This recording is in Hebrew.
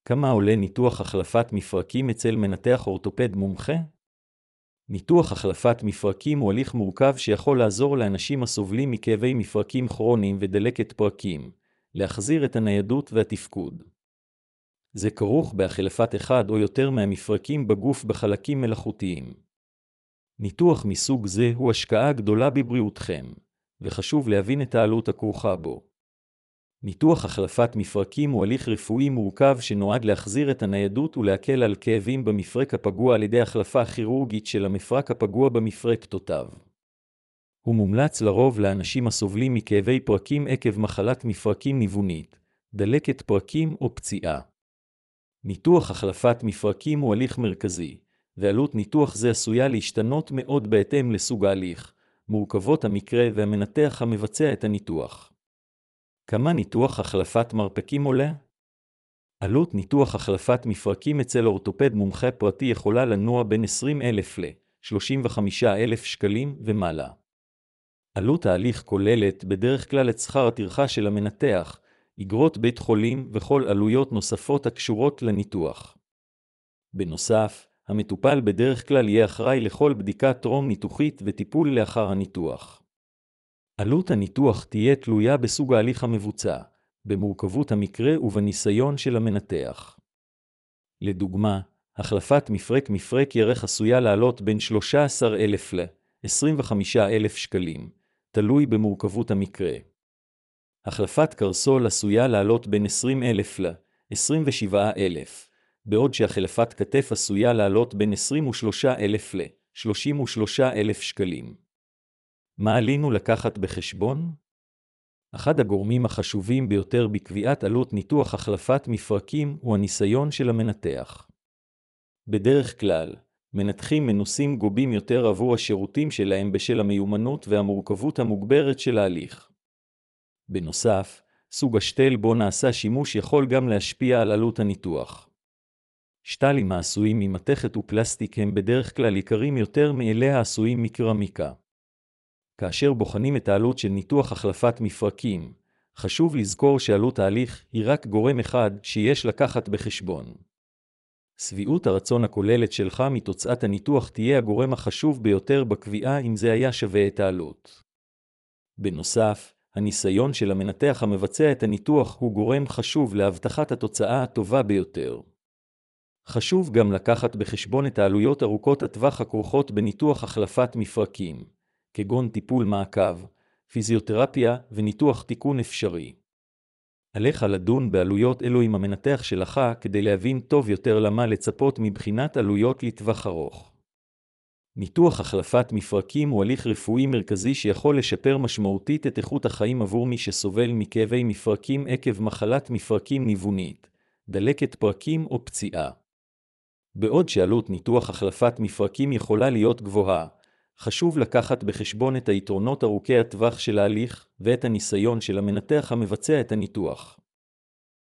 כמה עולה ניתוח החלפת מפרקים אצל מנתח אורתופד מומחה? ניתוח החלפת מפרקים הוא הליך מורכב שיכול לעזור לאנשים הסובלים מכאבי מפרקים כרוניים ודלקת פרקים, להחזיר את הניידות והתפקוד. זה כרוך בהחלפת אחד או יותר מהמפרקים בגוף בחלקים מלאכותיים. ניתוח מסוג זה הוא השקעה גדולה בבריאותכם, וחשוב להבין את העלות הכרוכה בו. ניתוח החלפת מפרקים הוא הליך רפואי מורכב שנועד להחזיר את הניידות ולהקל על כאבים במפרק הפגוע על ידי החלפה כירורגית של המפרק הפגוע במפרק תותיו. הוא מומלץ לרוב לאנשים הסובלים מכאבי פרקים עקב מחלת מפרקים ניוונית, דלקת פרקים או פציעה. ניתוח החלפת מפרקים הוא הליך מרכזי, ועלות ניתוח זה עשויה להשתנות מאוד בהתאם לסוג ההליך, מורכבות המקרה והמנתח המבצע את הניתוח. כמה ניתוח החלפת מרפקים עולה? עלות ניתוח החלפת מפרקים אצל אורתופד מומחה פרטי יכולה לנוע בין 20,000 ל-35,000 שקלים ומעלה. עלות ההליך כוללת בדרך כלל את שכר הטרחה של המנתח, אגרות בית חולים וכל עלויות נוספות הקשורות לניתוח. בנוסף, המטופל בדרך כלל יהיה אחראי לכל בדיקה טרום ניתוחית וטיפול לאחר הניתוח. עלות הניתוח תהיה תלויה בסוג ההליך המבוצע, במורכבות המקרה ובניסיון של המנתח. לדוגמה, החלפת מפרק ירך עשויה לעלות בין 13,000 ל-25,000 שקלים, תלוי במורכבות המקרה. החלפת קרסול עשויה לעלות בין 20,000 ל-27,000, בעוד שהחלפת כתף עשויה לעלות בין 23,000 ל-33,000 שקלים. מה עלינו לקחת בחשבון? אחד הגורמים החשובים ביותר בקביעת עלות ניתוח החלפת מפרקים הוא הניסיון של המנתח. בדרך כלל, מנתחים מנוסים גובים יותר עבור השירותים שלהם בשל המיומנות והמורכבות המוגברת של ההליך. בנוסף, סוג השתל בו נעשה שימוש יכול גם להשפיע על עלות הניתוח. שתלים העשויים ממתכת ופלסטיק הם בדרך כלל יקרים יותר מאלה העשויים מקרמיקה. כאשר בוחנים את העלות של ניתוח החלפת מפרקים, חשוב לזכור שעלות ההליך היא רק גורם אחד שיש לקחת בחשבון. שביעות הרצון הכוללת שלך מתוצאת הניתוח תהיה הגורם החשוב ביותר בקביעה אם זה היה שווה את העלות. בנוסף, הניסיון של המנתח המבצע את הניתוח הוא גורם חשוב להבטחת התוצאה הטובה ביותר. חשוב גם לקחת בחשבון את העלויות ארוכות הטווח הכרוכות בניתוח החלפת מפרקים, כגון טיפול מעקב, פיזיותרפיה וניתוח תיקון אפשרי. עליך לדון בעלויות אלו עם המנתח שלך כדי להבין טוב יותר למה לצפות מבחינת עלויות לטווח ארוך. ניתוח החלפת מפרקים הוא הליך רפואי מרכזי שיכול לשפר משמעותית את איכות החיים עבור מי שסובל מכאבי מפרקים עקב מחלת מפרקים ניוונית, דלקת פרקים או פציעה. בעוד שעלות ניתוח החלפת מפרקים יכולה להיות גבוהה, חשוב לקחת בחשבון את היתרונות ארוכי הטווח של ההליך ואת הניסיון של המנתח המבצע את הניתוח.